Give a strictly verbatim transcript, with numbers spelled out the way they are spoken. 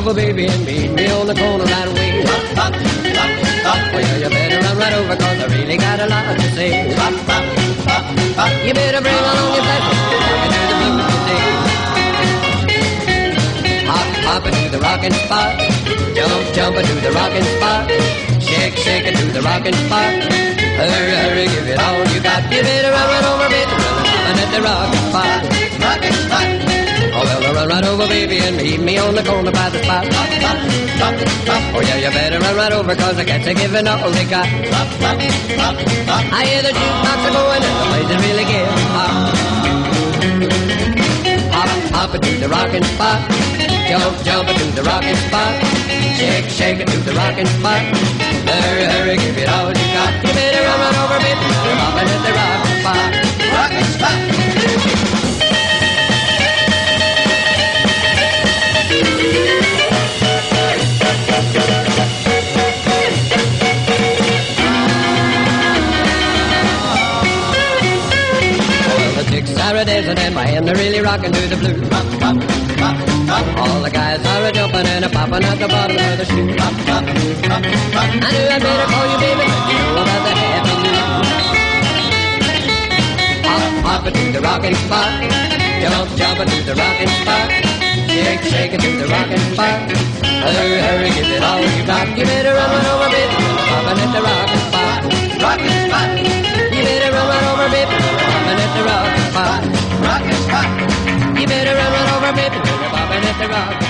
over, baby, and meet me on the corner right away. Bop, bop, bop, bop. Well, you better run right over, cause I really got a lot to say. Bop, bop, bop, bop. You better bring along your blessings, and do the blues today. Hop, hop into the rockin' spot. Jump, jump into the rockin' spot. Shake, shake into the rockin' spot. Hurry, hurry, give it all you got. You better run right over, baby, run at the rockin' spot. Rockin' spot. Oh, well, run right over, baby, and meet me on the corner by the spot. Bop, bop, bop, bop. Oh, yeah, you better run right over, cause I got to give it all they got. Bop, bop, bop, bop. I hear the jukebox a going and the place is really getting hot. Hop, hop into the rockin' spot. Jump, jump into the rockin' spot. Shake, shake into the rockin' spot. Hurry, hurry, give it all you got. You better run right over, baby, you're hopping at the rockin' spot. Rockin' spot. Are a dancing and my hand are really rocking to the blues. Bop, bop, bop, bop. All the guys are a jumping and a popping at the bottom of the shoe. Bop, bop, bop, bop. I knew I'd better call you, baby, let you know about that happy news. Hop, hop into the rocking spot. Jump, jump into the rocking spot. Shake, shake into the rocking spot. Hurry, hurry, give it all you got. You better run right over, baby, popping at the rocking spot. Rockin' spot. You better run right over, baby, popping at the rocking spot. Rockin' spot. You better run right over, baby, popping at the rocking spot.